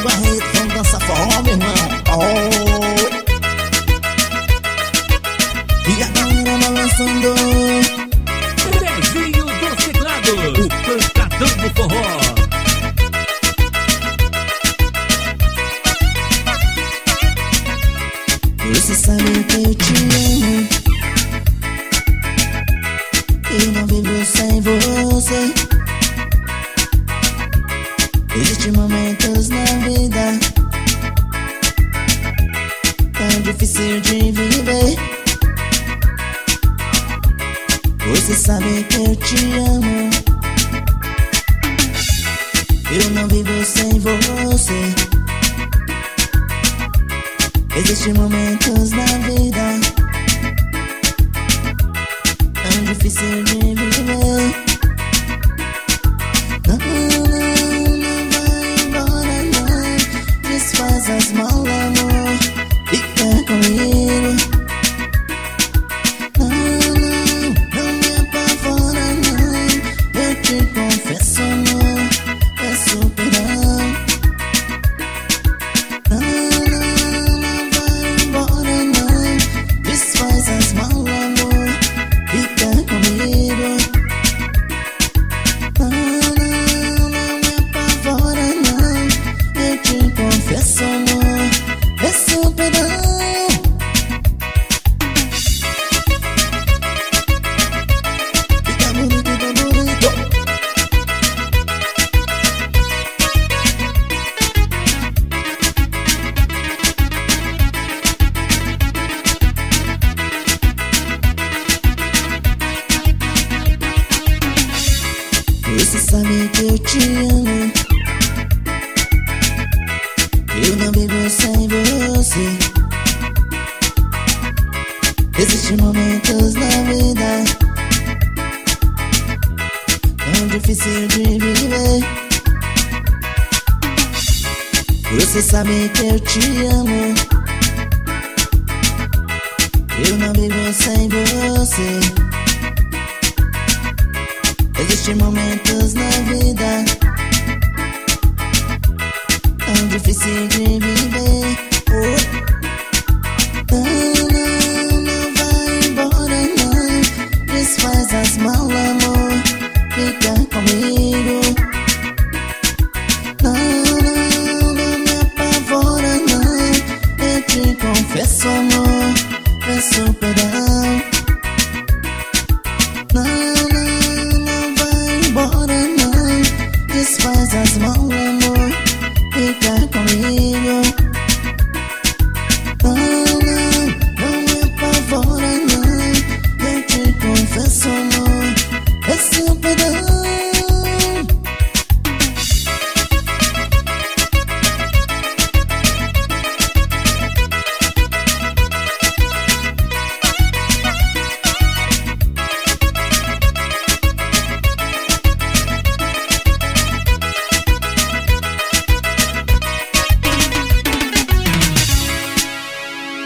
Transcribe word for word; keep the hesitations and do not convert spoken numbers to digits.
Barreto, vamos dançar forró, meu irmão. Oh. E a galera balançando. Pezinho dos teclados, o pancadão do forró. Você sabe que eu te amo, eu não vivo sem você. Existem momentos na vida tão difícil de viver. Você sabe que eu te amo, eu não vivo sem você. Existem momentos na vida tão difícil de viver. Não, não, não vai embora não, desfaz as malas, amor, fica comigo. Não, não, não me apavora não, eu te confesso, amor, peço perdão. Não, você sabe que eu te amo, eu não vivo sem você. Existem momentos na vida tão difícil de viver. Você sabe que eu te amo, eu não vivo sem você. Existem momentos na vida tão difícil de viver. Oh. Não, não, não vai embora não, desfaz as malas, amor, fica comigo. Não, não, não me apavora não, eu te confesso, amor, peço perdão.